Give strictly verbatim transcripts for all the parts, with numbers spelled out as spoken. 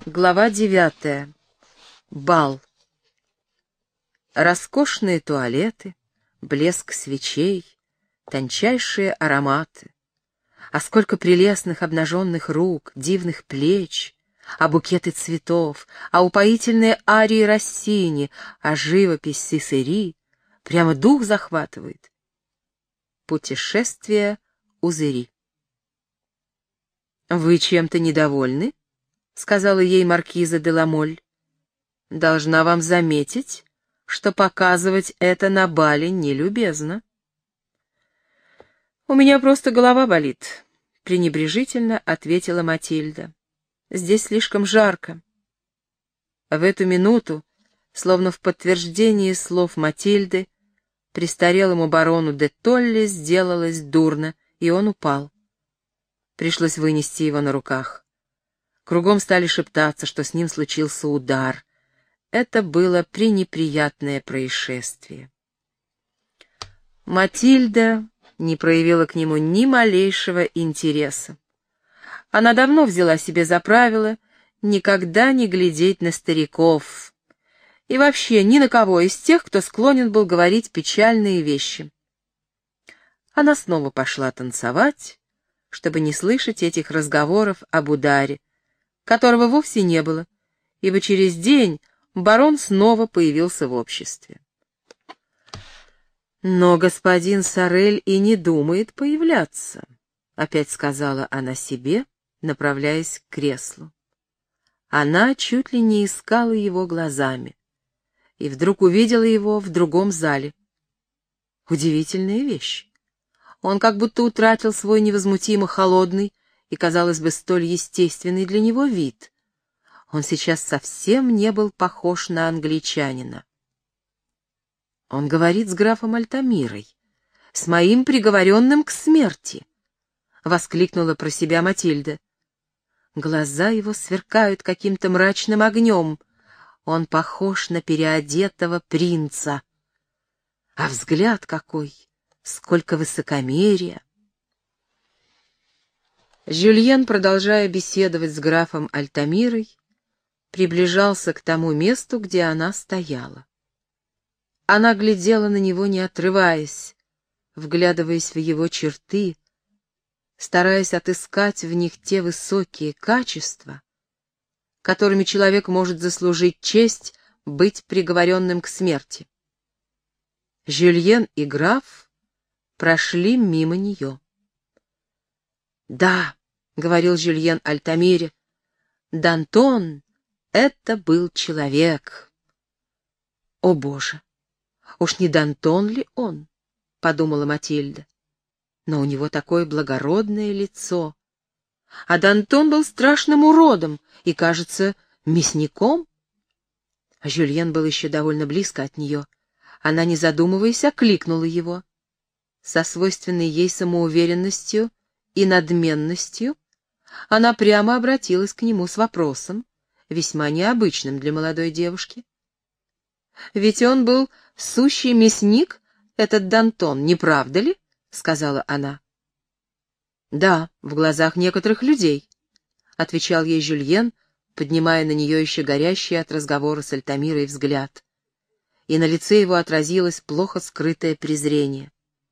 Глава девятая. Бал. Роскошные туалеты, блеск свечей, тончайшие ароматы. А сколько прелестных обнаженных рук, дивных плеч, а букеты цветов, а упоительные арии Россини, а живопись Сисери, прямо дух захватывает. Путешествие Узыри. «Вы чем-то недовольны?» — сказала ей маркиза де ла Моль. «Должна вам заметить, что показывать это на бале нелюбезно». «У меня просто голова болит», — пренебрежительно ответила Матильда. «Здесь слишком жарко». В эту минуту, словно в подтверждение слов Матильды, престарелому барону де Толли сделалось дурно, и он упал. Пришлось вынести его на руках. Кругом стали шептаться, что с ним случился удар. Это было пренеприятное происшествие. Матильда не проявила к нему ни малейшего интереса. Она давно взяла себе за правило никогда не глядеть на стариков и вообще ни на кого из тех, кто склонен был говорить печальные вещи. Она снова пошла танцевать, чтобы не слышать этих разговоров об ударе, которого вовсе не было, ибо через день барон снова появился в обществе. «Но господин Сорель и не думает появляться», — опять сказала она себе, направляясь к креслу. Она чуть ли не искала его глазами и вдруг увидела его в другом зале. Удивительная вещь. Он как будто утратил свой невозмутимо холодный и, казалось бы, столь естественный для него вид. Он сейчас совсем не был похож на англичанина. Он говорит с графом Альтамирой, с моим приговоренным к смерти, — воскликнула про себя Матильда. Глаза его сверкают каким-то мрачным огнем. Он похож на переодетого принца. А взгляд какой! Сколько высокомерия! Жюльен, продолжая беседовать с графом Альтамирой, приближался к тому месту, где она стояла. Она глядела на него, не отрываясь, вглядываясь в его черты, стараясь отыскать в них те высокие качества, которыми человек может заслужить честь быть приговоренным к смерти. Жюльен и граф прошли мимо нее. «Да», — говорил Жюльен Альтамире, — «Д'Антон — это был человек». «О, Боже! Уж не Д'Антон ли он?» — подумала Матильда. «Но у него такое благородное лицо. А Д'Антон был страшным уродом и, кажется, мясником». А Жюльен был еще довольно близко от нее. Она, не задумываясь, окликнула его. Со свойственной ей самоуверенностью и надменностью она прямо обратилась к нему с вопросом, весьма необычным для молодой девушки. «Ведь он был сущий мясник, этот Д'Антон, не правда ли?» — сказала она. «Да, в глазах некоторых людей», — отвечал ей Жюльен, поднимая на нее еще горящий от разговора с Альтамирой взгляд. И на лице его отразилось плохо скрытое презрение.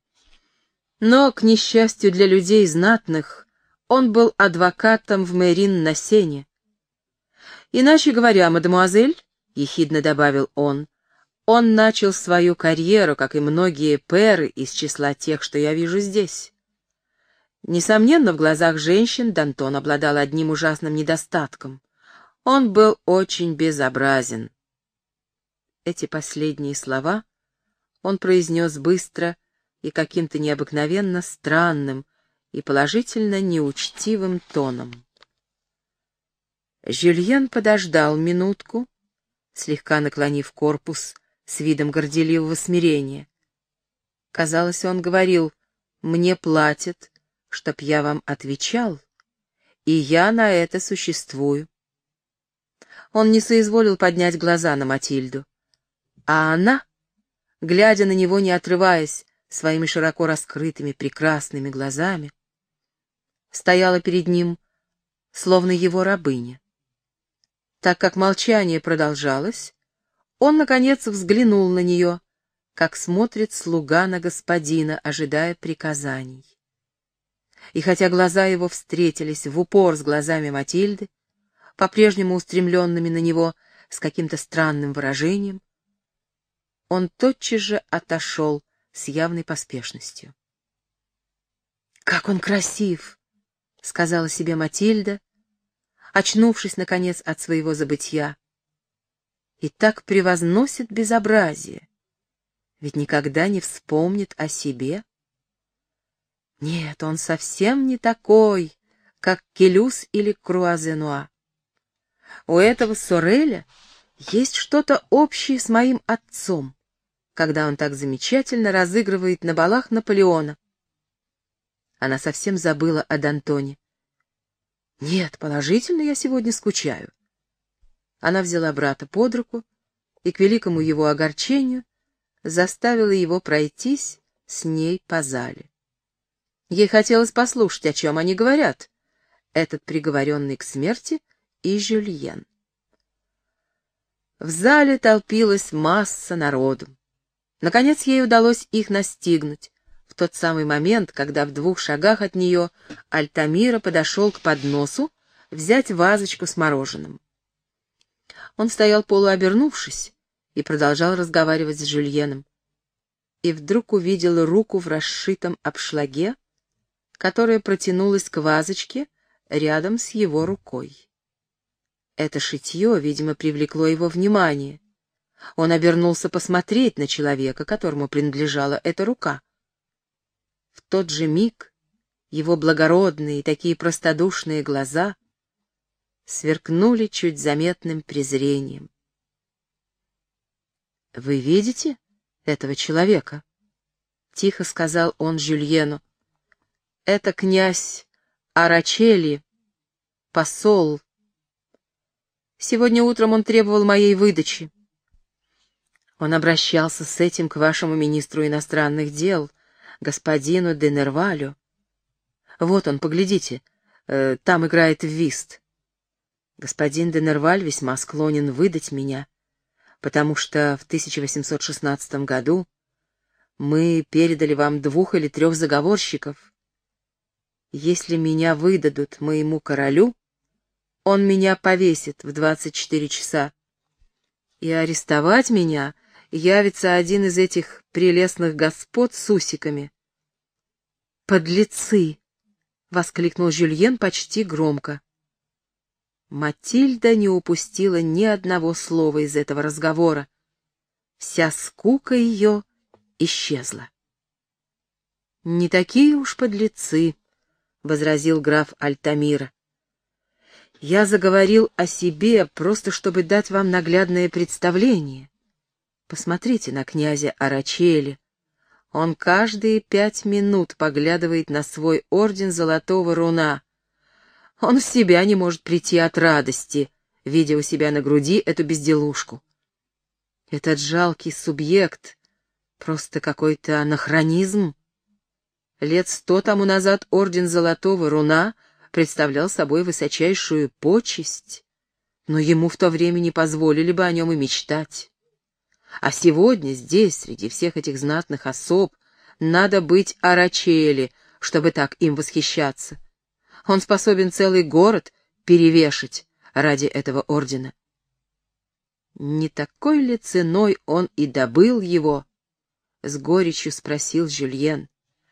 Но, к несчастью для людей знатных, он был адвокатом в Мейрин-на-Сене. «Иначе говоря, мадемуазель», — ехидно добавил он, — «он начал свою карьеру, как и многие пэры из числа тех, что я вижу здесь». Несомненно, в глазах женщин Д'Антон обладал одним ужасным недостатком. Он был очень безобразен. Эти последние слова он произнес быстро и каким-то необыкновенно странным и положительно неучтивым тоном. Жюльен подождал минутку, слегка наклонив корпус с видом горделивого смирения. Казалось, он говорил: «Мне платят, чтоб я вам отвечал, и я на это существую». Он не соизволил поднять глаза на Матильду, а она, глядя на него, не отрываясь, своими широко раскрытыми прекрасными глазами, стояла перед ним, словно его рабыня. Так как молчание продолжалось, он, наконец, взглянул на нее, как смотрит слуга на господина, ожидая приказаний. И хотя глаза его встретились в упор с глазами Матильды, по-прежнему устремленными на него с каким-то странным выражением, он тотчас же отошел с явной поспешностью. «Как он красив!» — сказала себе Матильда, очнувшись, наконец, от своего забытья. «И так превозносит безобразие, ведь никогда не вспомнит о себе. Нет, он совсем не такой, как Келюс или Круазенуа. У этого Сореля есть что-то общее с моим отцом, когда он так замечательно разыгрывает на балах Наполеона». Она совсем забыла о Д'Антоне. «Нет, положительно, я сегодня скучаю». Она взяла брата под руку и, к великому его огорчению, заставила его пройтись с ней по зале. Ей хотелось послушать, о чем они говорят, этот приговоренный к смерти и Жюльен. В зале толпилась масса народу. Наконец ей удалось их настигнуть, в тот самый момент, когда в двух шагах от нее Альтамира подошел к подносу взять вазочку с мороженым. Он стоял полуобернувшись и продолжал разговаривать с Жюльеном, и вдруг увидел руку в расшитом обшлаге, которая протянулась к вазочке рядом с его рукой. Это шитье, видимо, привлекло его внимание. Он обернулся посмотреть на человека, которому принадлежала эта рука. В тот же миг его благородные, такие простодушные глаза сверкнули чуть заметным презрением. «Вы видите этого человека?» — тихо сказал он Жюльену. «Это князь Арачели, посол. Сегодня утром он требовал моей выдачи. Он обращался с этим к вашему министру иностранных дел, господину де Нервалю. Вот он, поглядите, э, там играет в вист. Господин де Нерваль весьма склонен выдать меня, потому что в тысяча восемьсот шестнадцатом году мы передали вам двух или трех заговорщиков. Если меня выдадут моему королю, он меня повесит в двадцать четыре часа, и арестовать меня явится один из этих прелестных господ с усиками». «Подлецы!» — воскликнул Жюльен почти громко. Матильда не упустила ни одного слова из этого разговора. Вся скука ее исчезла. «Не такие уж подлецы», — возразил граф Альтамира. «Я заговорил о себе, просто чтобы дать вам наглядное представление. Посмотрите на князя Арачели. Он каждые пять минут поглядывает на свой орден золотого руна. Он в себя не может прийти от радости, видя у себя на груди эту безделушку. Этот жалкий субъект — просто какой-то анахронизм. Лет сто тому назад орден золотого руна представлял собой высочайшую почесть, но ему в то время не позволили бы о нем и мечтать. А сегодня здесь, среди всех этих знатных особ, надо быть Арачели, чтобы так им восхищаться. Он способен целый город перевешать ради этого ордена. Не такой ли ценой он и добыл его? — с горечью спросил Жюльен.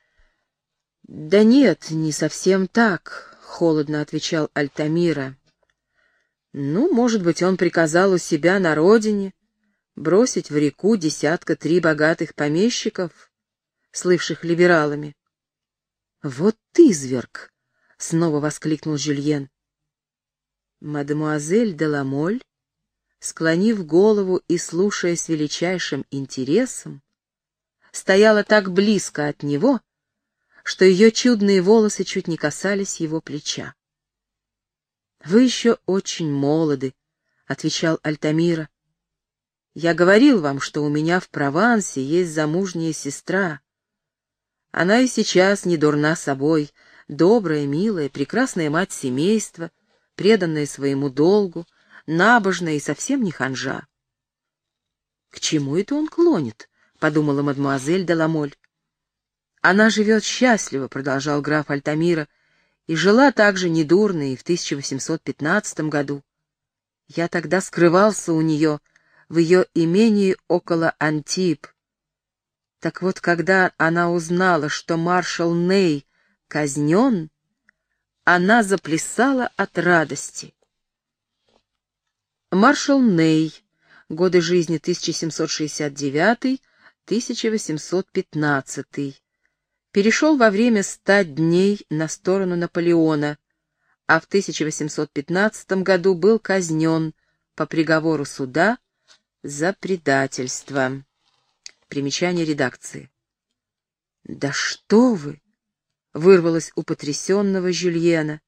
— Да нет, не совсем так, — холодно отвечал Альтамира. — Ну, может быть, он приказал у себя на родине бросить в реку десятка три богатых помещиков, слывших либералами. — Вот ты, изверг! — снова воскликнул Жюльен. Мадемуазель де ла Моль, склонив голову и слушая с величайшим интересом, стояла так близко от него, что ее чудные волосы чуть не касались его плеча. «Вы еще очень молоды», — отвечал Альтамира. «Я говорил вам, что у меня в Провансе есть замужняя сестра. Она и сейчас не дурна собой, добрая, милая, прекрасная мать семейства, преданная своему долгу, набожная и совсем не ханжа. «К чему это он клонит?» — подумала мадемуазель де Ламоль. «Она живет счастливо», — продолжал граф Альтамира, «и жила также недурно и в тысяча восемьсот пятнадцатом году. Я тогда скрывался у нее в ее имении около Антиб. Так вот, когда она узнала, что маршал Ней казнен, она заплясала от радости». Маршал Ней. Годы жизни тысяча семьсот шестьдесят девятый — тысяча восемьсот пятнадцатый. Перешел во время ста дней на сторону Наполеона, а в тысяча восемьсот пятнадцатом году был казнен по приговору суда за предательство. Примечание редакции. «Да что вы!» — вырвалось у потрясенного Жюльена.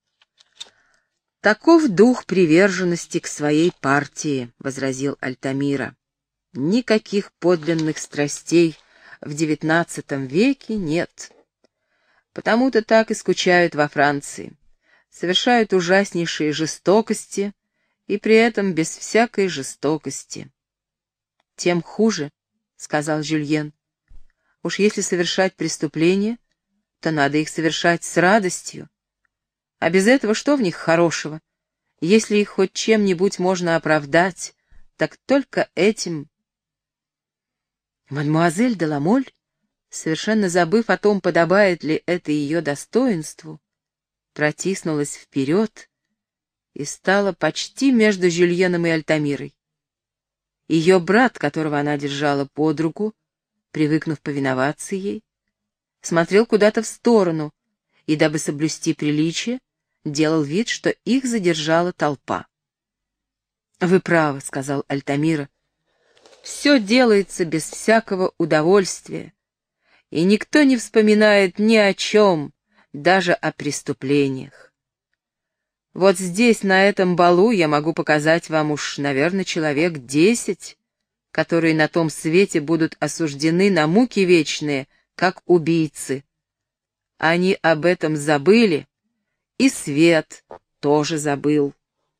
«Таков дух приверженности к своей партии», — возразил Альтамира. «Никаких подлинных страстей в девятнадцатом веке нет. Потому-то так и скучают во Франции, совершают ужаснейшие жестокости и при этом без всякой жестокости». «Тем хуже», — сказал Жюльен. «Уж если совершать преступления, то надо их совершать с радостью. А без этого что в них хорошего? Если их хоть чем-нибудь можно оправдать, так только этим». Мадемуазель де Ламоль, совершенно забыв о том, подобает ли это ее достоинству, протиснулась вперед и стала почти между Жюльеном и Альтамирой. Ее брат, которого она держала под руку, привыкнув повиноваться ей, смотрел куда-то в сторону и, дабы соблюсти приличие, делал вид, что их задержала толпа. «Вы правы», — сказал Альтамира, — «все делается без всякого удовольствия, и никто не вспоминает ни о чем, даже о преступлениях. Вот здесь, на этом балу, я могу показать вам уж, наверное, человек десять, которые на том свете будут осуждены на муки вечные, как убийцы. Они об этом забыли, и свет тоже забыл».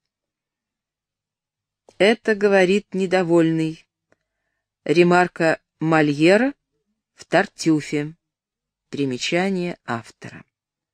Это говорит недовольный. Ремарка Мольера в Тартюфе. Примечание автора.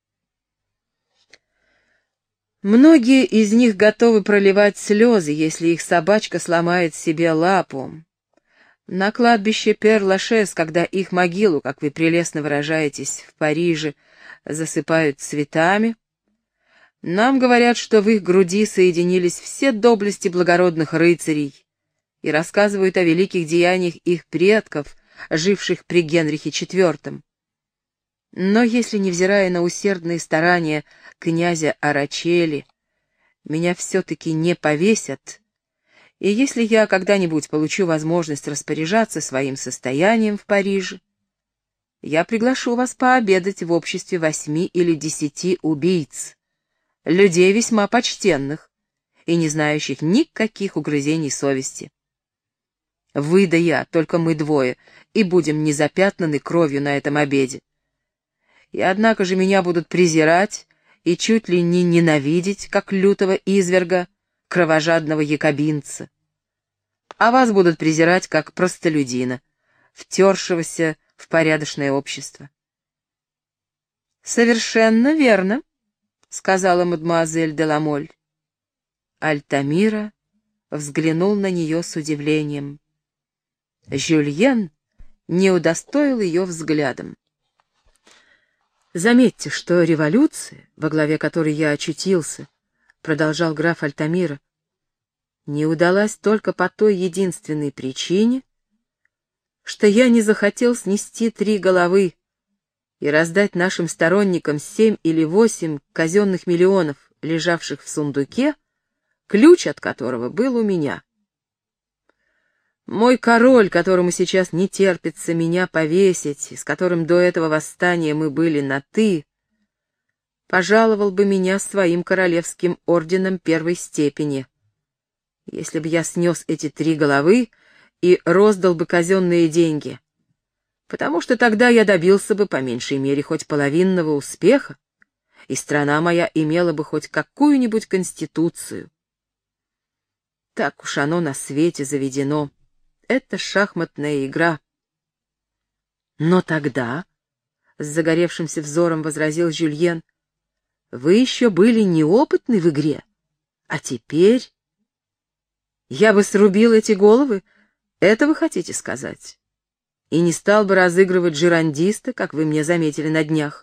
Многие из них готовы проливать слезы, если их собачка сломает себе лапу. На кладбище Пер-Лашез, когда их могилу, как вы прелестно выражаетесь, в Париже, засыпают цветами, нам говорят, что в их груди соединились все доблести благородных рыцарей, и рассказывают о великих деяниях их предков, живших при Генрихе четвёртом. Но если, невзирая на усердные старания князя Арачели, меня все-таки не повесят, и если я когда-нибудь получу возможность распоряжаться своим состоянием в Париже, я приглашу вас пообедать в обществе восьми или десяти убийц, людей весьма почтенных и не знающих никаких угрызений совести. Вы да я, только мы двое, и будем не запятнаны кровью на этом обеде. И однако же меня будут презирать и чуть ли не ненавидеть, как лютого изверга, кровожадного якобинца. А вас будут презирать, как простолюдина, втершегося в порядочное общество. «Совершенно верно», — сказала мадемуазель де Ламоль. Альтамира взглянул на нее с удивлением. Жюльен не удостоил ее взглядом. «Заметьте, что революция, во главе которой я очутился, — продолжал граф Альтамира, — не удалась только по той единственной причине, что я не захотел снести три головы и раздать нашим сторонникам семь или восемь казенных миллионов, лежавших в сундуке, ключ от которого был у меня. Мой король, которому сейчас не терпится меня повесить, и с которым до этого восстания мы были на «ты», пожаловал бы меня своим королевским орденом первой степени, если бы я снес эти три головы и роздал бы казенные деньги, потому что тогда я добился бы по меньшей мере хоть половинного успеха, и страна моя имела бы хоть какую-нибудь конституцию. Так уж оно на свете заведено. Это шахматная игра. Но тогда, — с загоревшимся взором возразил Жюльен, — вы еще были неопытны в игре. А теперь... Я бы срубил эти головы, это вы хотите сказать? И не стал бы разыгрывать жирандиста, как вы мне заметили на днях.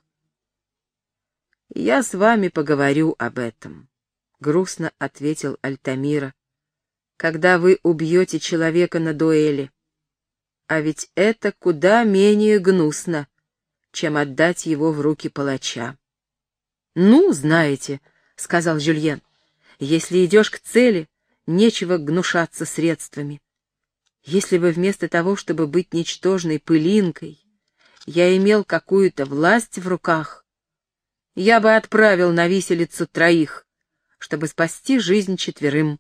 Я с вами поговорю об этом, — грустно ответил Альтамира, — когда вы убьете человека на дуэли. А ведь это куда менее гнусно, чем отдать его в руки палача. — Ну, знаете, — сказал Жюльен, — если идешь к цели, нечего гнушаться средствами. Если бы вместо того, чтобы быть ничтожной пылинкой, я имел какую-то власть в руках, я бы отправил на виселицу троих, чтобы спасти жизнь четверым.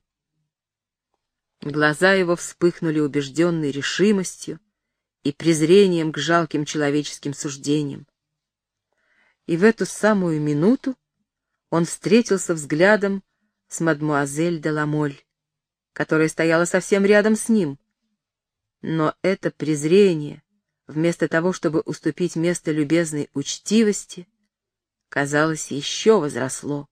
Глаза его вспыхнули убежденной решимостью и презрением к жалким человеческим суждениям. И в эту самую минуту он встретился взглядом с мадмуазель де Ламоль, которая стояла совсем рядом с ним. Но это презрение, вместо того, чтобы уступить место любезной учтивости, казалось, еще возросло.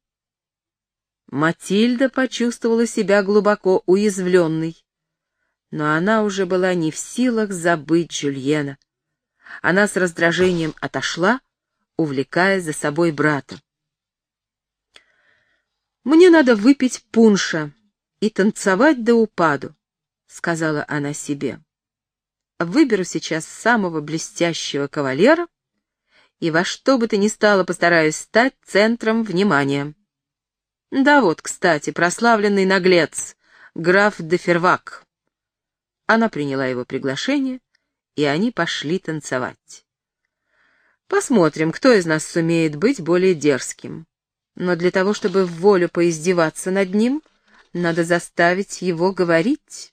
Матильда почувствовала себя глубоко уязвленной, но она уже была не в силах забыть Жюльена. Она с раздражением отошла, увлекая за собой брата. «Мне надо выпить пунша и танцевать до упаду», — сказала она себе. «Выберу сейчас самого блестящего кавалера и во что бы то ни стало постараюсь стать центром внимания. Да вот, кстати, прославленный наглец, граф де Фервак». Она приняла его приглашение, и они пошли танцевать. Посмотрим, кто из нас сумеет быть более дерзким. Но для того, чтобы в волю поиздеваться над ним, надо заставить его говорить.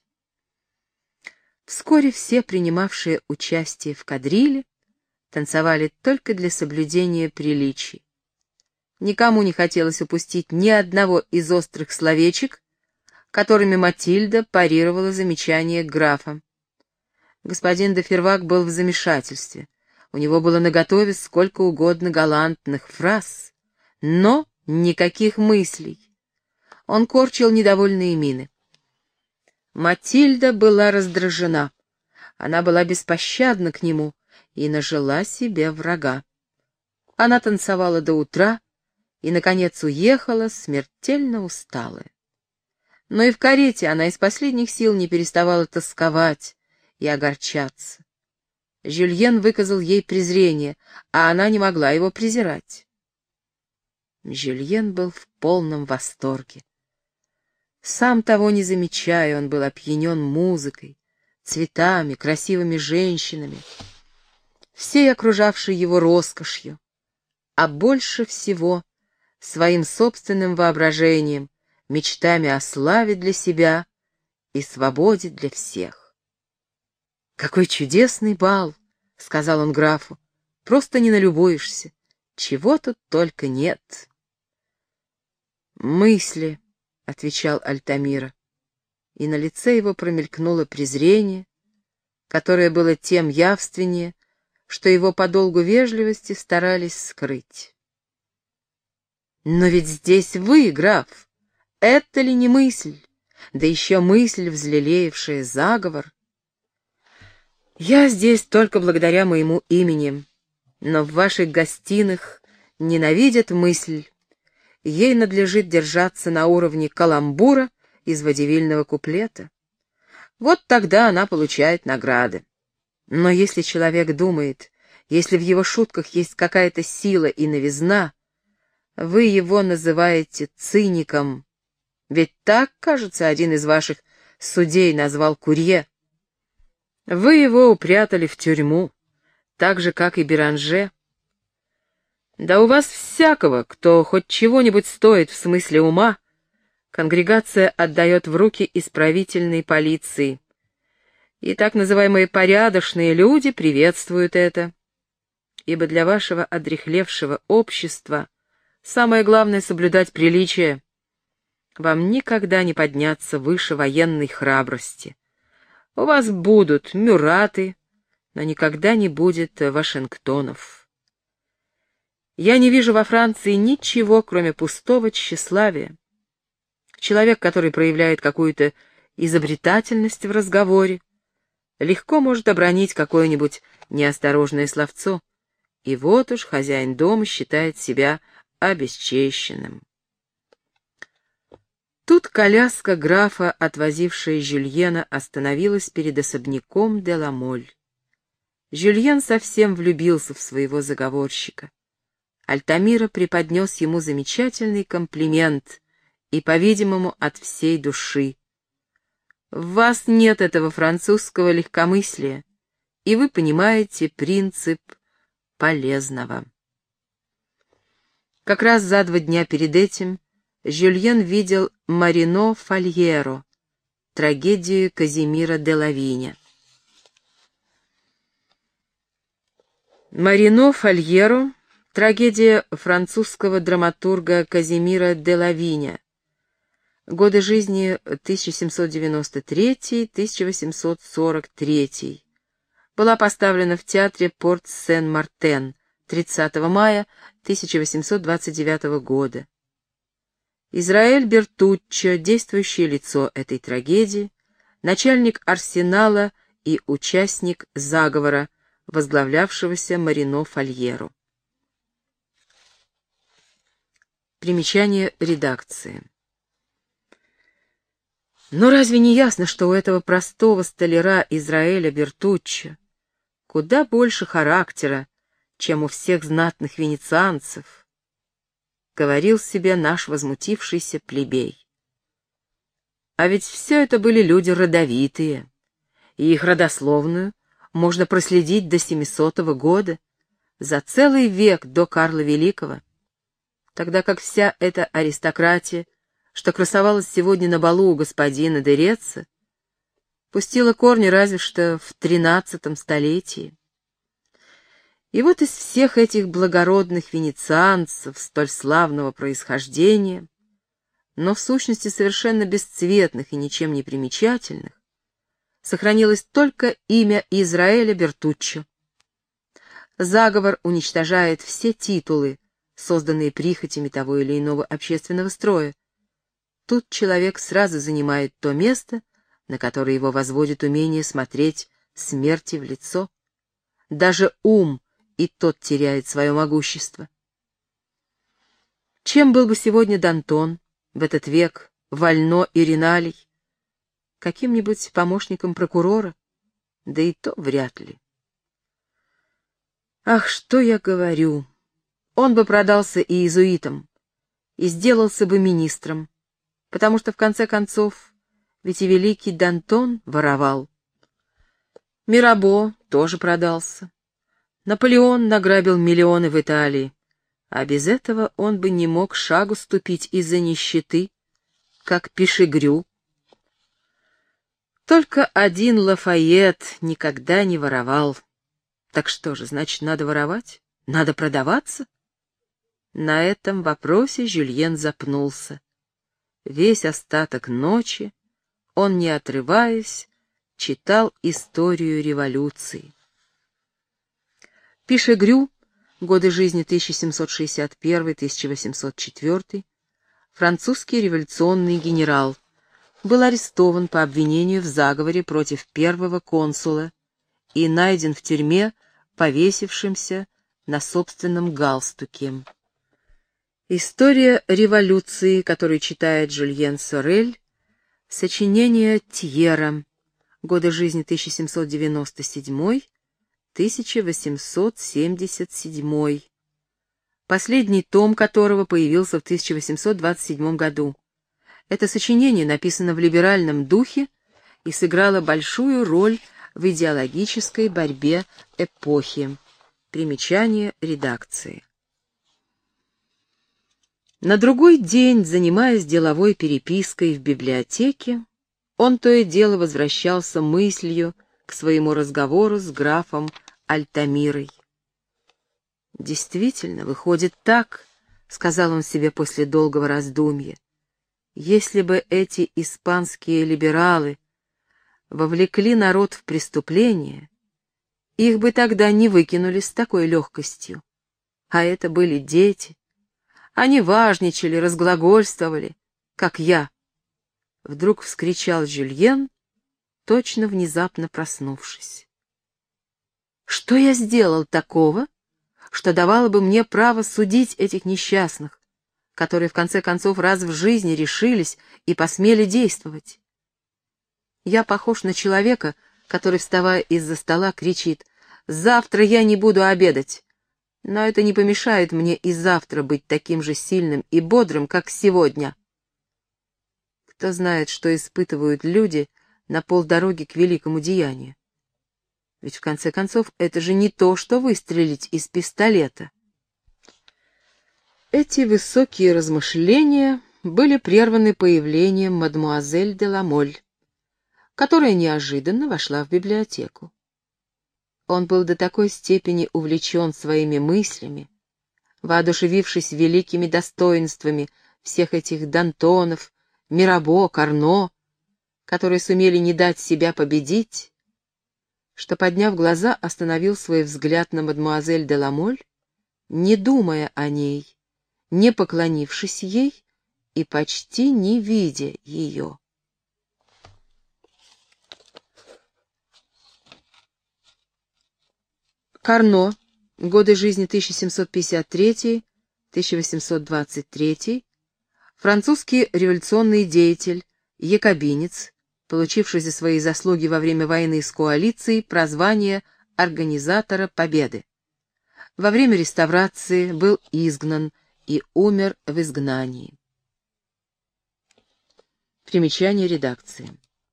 Вскоре все, принимавшие участие в кадриле, танцевали только для соблюдения приличий. Никому не хотелось упустить ни одного из острых словечек, которыми Матильда парировала замечание графа. Господин де Фервак был в замешательстве. У него было наготове сколько угодно галантных фраз, но никаких мыслей. Он корчил недовольные мины. Матильда была раздражена. Она была беспощадна к нему и нажила себе врага. Она танцевала до утра и, наконец, уехала, смертельно усталая. Но и в карете она из последних сил не переставала тосковать и огорчаться. Жюльен выказал ей презрение, а она не могла его презирать. Жюльен был в полном восторге. Сам того не замечая, он был опьянен музыкой, цветами, красивыми женщинами, всей окружавшей его роскошью, а больше всего своим собственным воображением, мечтами о славе для себя и свободе для всех. «Какой чудесный бал!» — сказал он графу. «Просто не налюбуешься. Чего тут только нет». «Мысли», — отвечал Альтамира, и на лице его промелькнуло презрение, которое было тем явственнее, что его по долгу вежливости старались скрыть. «Но ведь здесь вы, граф, это ли не мысль, да еще мысль, взлелеявшая заговор? Я здесь только благодаря моему имени, но в ваших гостиных ненавидят мысль. Ей надлежит держаться на уровне каламбура из водевильного куплета. Вот тогда она получает награды. Но если человек думает, если в его шутках есть какая-то сила и новизна, вы его называете циником. Ведь так, кажется, один из ваших судей назвал Курье. Вы его упрятали в тюрьму, так же, как и Беранже. Да у вас всякого, кто хоть чего-нибудь стоит в смысле ума, конгрегация отдает в руки исправительной полиции. И так называемые порядочные люди приветствуют это. Ибо для вашего одряхлевшего общества самое главное — соблюдать приличие. Вам никогда не подняться выше военной храбрости. У вас будут Мюраты, но никогда не будет Вашингтонов. Я не вижу во Франции ничего, кроме пустого тщеславия. Человек, который проявляет какую-то изобретательность в разговоре, легко может обронить какое-нибудь неосторожное словцо, и вот уж хозяин дома считает себя обесчещенным. Тут коляска графа, отвозившая Жюльена, остановилась перед особняком де ла Моль. Жюльен совсем влюбился в своего заговорщика. Альтамира преподнес ему замечательный комплимент, и, по-видимому, от всей души. В вас нет этого французского легкомыслия, и вы понимаете принцип полезного. Как раз за два дня перед этим Жюльен видел «Марино Фальеро», трагедию Казимира де Лавиня. «Марино Фальеро» — трагедия французского драматурга Казимира де Лавиня, годы жизни тысяча семьсот девяносто третий — тысяча восемьсот сорок третий, была поставлена в театре Порт-Сен-Мартен тридцатого мая тысяча восемьсот двадцать девятого года. Израэль Бертуччо, действующее лицо этой трагедии, начальник арсенала и участник заговора, возглавлявшегося Марино Фальеро. Примечание редакции. Но разве не ясно, что у этого простого столяра Израэля Бертуччо куда больше характера, чем у всех знатных венецианцев, говорил себе наш возмутившийся плебей. А ведь все это были люди родовитые, и их родословную можно проследить до семисотого года, за целый век до Карла Великого, тогда как вся эта аристократия, что красовалась сегодня на балу у господина де Реца, пустила корни разве что в тринадцатом столетии. И вот из всех этих благородных венецианцев столь славного происхождения, но в сущности совершенно бесцветных и ничем не примечательных, сохранилось только имя Израэля Бертуччо. Заговор уничтожает все титулы, созданные прихотями того или иного общественного строя. Тут человек сразу занимает то место, на которое его возводит умение смотреть смерти в лицо. Даже ум и тот теряет свое могущество. Чем был бы сегодня Д'Антон в этот век, Вально и Риналий? Каким-нибудь помощником прокурора? Да и то вряд ли. Ах, что я говорю! Он бы продался и иезуитам, и сделался бы министром, потому что, в конце концов, ведь и великий Д'Антон воровал. Мирабо тоже продался. Наполеон награбил миллионы в Италии, а без этого он бы не мог шагу ступить из-за нищеты, как Пишегрю. Только один Лафайет никогда не воровал. Так что же, значит, надо воровать? Надо продаваться? На этом вопросе Жюльен запнулся. Весь остаток ночи он, не отрываясь, читал историю революции. Пишегрю, годы жизни тысяча семьсот шестьдесят первый — тысяча восемьсот четвёртый, французский революционный генерал, был арестован по обвинению в заговоре против первого консула и найден в тюрьме, повесившимся на собственном галстуке. История революции, которую читает Жюльен Сорель, сочинение Тьера, годы жизни тысяча семьсот девяносто седьмой — тысяча восемьсот семьдесят седьмой, последний том которого появился в тысяча восемьсот двадцать седьмом году. Это сочинение написано в либеральном духе и сыграло большую роль в идеологической борьбе эпохи. Примечание редакции. На другой день, занимаясь деловой перепиской в библиотеке, он то и дело возвращался мыслью к своему разговору с графом Альтамирой. «Действительно, выходит так», — сказал он себе после долгого раздумья. Если бы эти испанские либералы вовлекли народ в преступление, их бы тогда не выкинули с такой легкостью. А это были дети. Они важничали, разглагольствовали, как я. Вдруг вскричал Жюльен, точно внезапно проснувшись. Что я сделал такого, что давало бы мне право судить этих несчастных, которые в конце концов раз в жизни решились и посмели действовать? Я похож на человека, который, вставая из-за стола, кричит: «Завтра я не буду обедать!» Но это не помешает мне и завтра быть таким же сильным и бодрым, как сегодня. Кто знает, что испытывают люди на полдороги к великому деянию? Ведь в конце концов это же не то, что выстрелить из пистолета. Эти высокие размышления были прерваны появлением мадемуазель де ла Моль, которая неожиданно вошла в библиотеку. Он был до такой степени увлечен своими мыслями, воодушевившись великими достоинствами всех этих Д'Антонов, Мирабо, Карно, которые сумели не дать себя победить, что, подняв глаза, остановил свой взгляд на мадемуазель де ла Моль, не думая о ней, не поклонившись ей и почти не видя ее. Карно, годы жизни тысяча семьсот пятьдесят третий — тысяча восемьсот двадцать третий, французский революционный деятель, якобинец, получивший за свои заслуги во время войны с коалицией прозвание организатора победы. Во время реставрации был изгнан и умер в изгнании. Примечание редакции.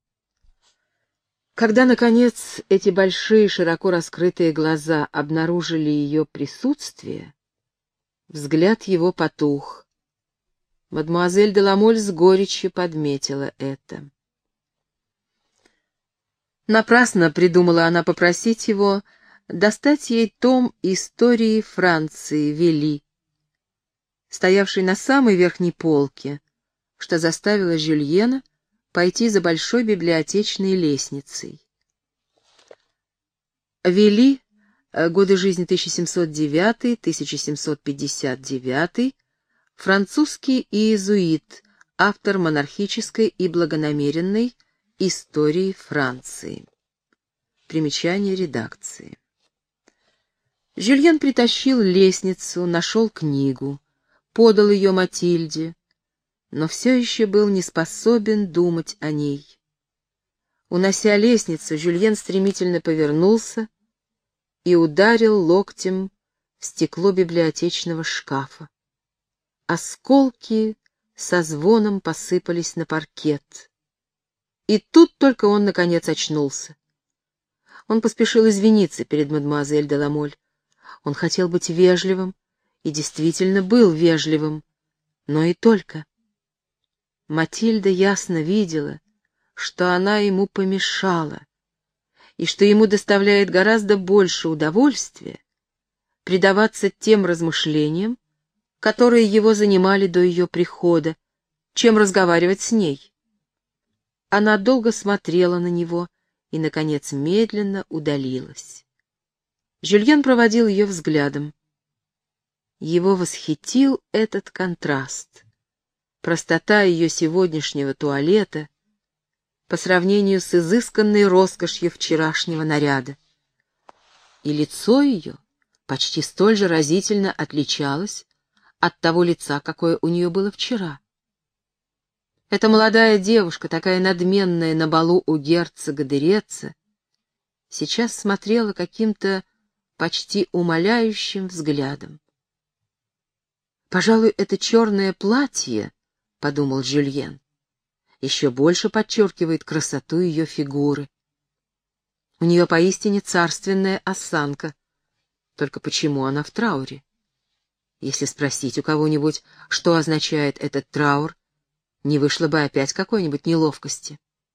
Когда, наконец, эти большие, широко раскрытые глаза обнаружили ее присутствие, взгляд его потух. Мадемуазель де ла Моль с горечью подметила это. Напрасно придумала она попросить его достать ей том истории Франции Вели, стоявший на самой верхней полке, что заставило Жюльена пойти за большой библиотечной лестницей. Вели, годы жизни тысяча семьсот девятый — тысяча семьсот пятьдесят девятый, французский иезуит, автор монархической и благонамеренной истории Франции. Примечание редакции. Жюльен притащил лестницу, нашел книгу, подал ее Матильде, но все еще был не способен думать о ней. Унося лестницу, Жюльен стремительно повернулся и ударил локтем в стекло библиотечного шкафа. Осколки со звоном посыпались на паркет. И тут только он, наконец, очнулся. Он поспешил извиниться перед мадемуазель де ла Моль. Он хотел быть вежливым и действительно был вежливым, но и только. Матильда ясно видела, что она ему помешала, и что ему доставляет гораздо больше удовольствия предаваться тем размышлениям, которые его занимали до ее прихода, чем разговаривать с ней. Она долго смотрела на него и, наконец, медленно удалилась. Жюльен проводил ее взглядом. Его восхитил этот контраст. Простота ее сегодняшнего туалета по сравнению с изысканной роскошью вчерашнего наряда. И лицо ее почти столь же разительно отличалось от того лица, какое у нее было вчера. Эта молодая девушка, такая надменная на балу у герцога де Реца, сейчас смотрела каким-то почти умоляющим взглядом. «Пожалуй, это черное платье, — подумал Жюльен, — еще больше подчеркивает красоту ее фигуры. У нее поистине царственная осанка. Только почему она в трауре? Если спросить у кого-нибудь, что означает этот траур, не вышло бы опять какой-нибудь неловкости.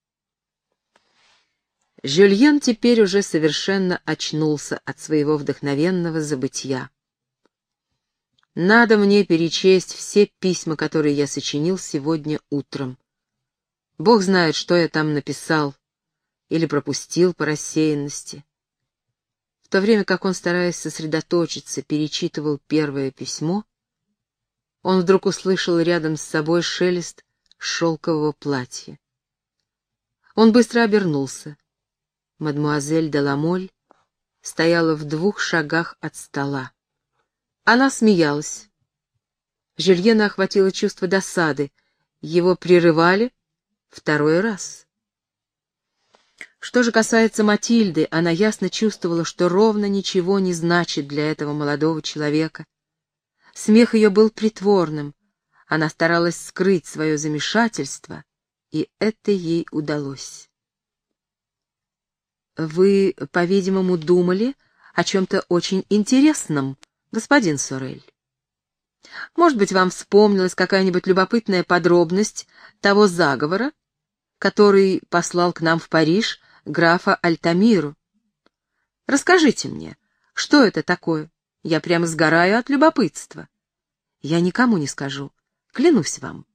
Жюльен теперь уже совершенно очнулся от своего вдохновенного забытья. Надо мне перечесть все письма, которые я сочинил сегодня утром. Бог знает, что я там написал или пропустил по рассеянности. В то время как он, стараясь сосредоточиться, перечитывал первое письмо, он вдруг услышал рядом с собой шелест шелкового платья. Он быстро обернулся. Мадмуазель де ла Моль стояла в двух шагах от стола. Она смеялась. Жюльена охватило чувство досады. Его прерывали второй раз. Что же касается Матильды, она ясно чувствовала, что ровно ничего не значит для этого молодого человека. Смех ее был притворным. Она старалась скрыть свое замешательство, и это ей удалось. «Вы, по-видимому, думали о чем-то очень интересном, господин Сорель. Может быть, вам вспомнилась какая-нибудь любопытная подробность того заговора, который послал к нам в Париж графа Альтамиру. Расскажите мне, что это такое? Я прямо сгораю от любопытства. Я никому не скажу, клянусь вам».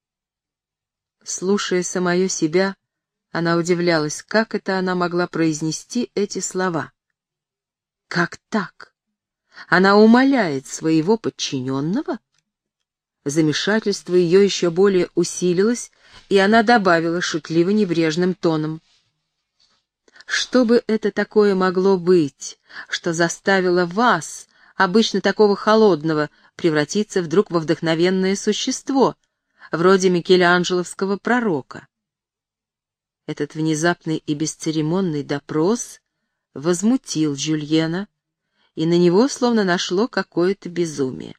Слушая самое себя, она удивлялась, как это она могла произнести эти слова. Как так? Она умоляет своего подчиненного? Замешательство ее еще более усилилось, и она добавила шутливо-небрежным тоном: «Что бы это такое могло быть, что заставило вас, обычно такого холодного, превратиться вдруг во вдохновенное существо, вроде микеланджеловского пророка?» Этот внезапный и бесцеремонный допрос возмутил Жюльена, и на него словно нашло какое-то безумие.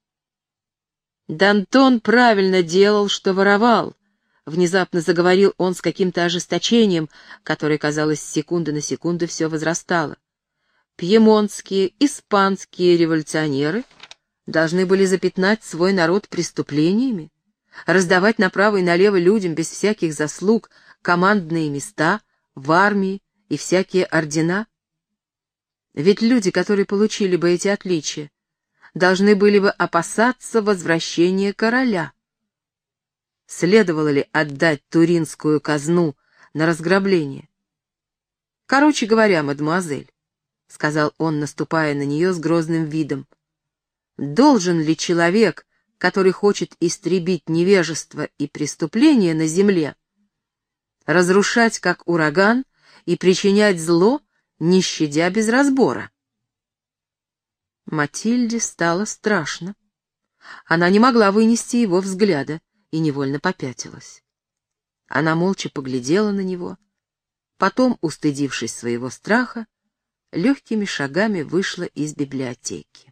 «Д'Антон правильно делал, что воровал», — внезапно заговорил он с каким-то ожесточением, которое, казалось, с секунды на секунду все возрастало. «Пьемонтские, испанские революционеры должны были запятнать свой народ преступлениями, раздавать направо и налево людям без всяких заслуг командные места в армии и всякие ордена. Ведь люди, которые получили бы эти отличия, должны были бы опасаться возвращения короля. Следовало ли отдать туринскую казну на разграбление? Короче говоря, мадемуазель, — сказал он, наступая на нее с грозным видом, — должен ли человек, который хочет истребить невежество и преступления на земле, разрушать как ураган и причинять зло, не щадя без разбора? Матильде стало страшно. Она не могла вынести его взгляда и невольно попятилась. Она молча поглядела на него, потом, устыдившись своего страха, легкими шагами вышла из библиотеки.